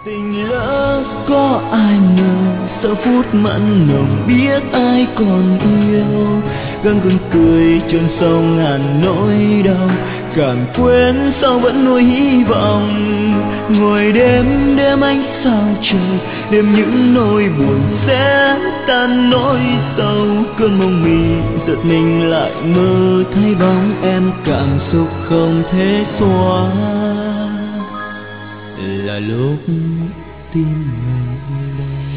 Tình lỡ có ai ngờ, giờ phút mặn nồng biết ai còn yêu. Gắng gượng cười chôn sâu ngàn nỗi đau, càng quên sao vẫn nuôi hy vọng. Ngồi đêm đêm ánh sao trời, đêm những nỗi buồn sẽ tan nỗi sâu. Cơn mộng mị giật mình lại mơ thấy bóng em, cảm xúc không thể xóa. Là lúc tim mình đau.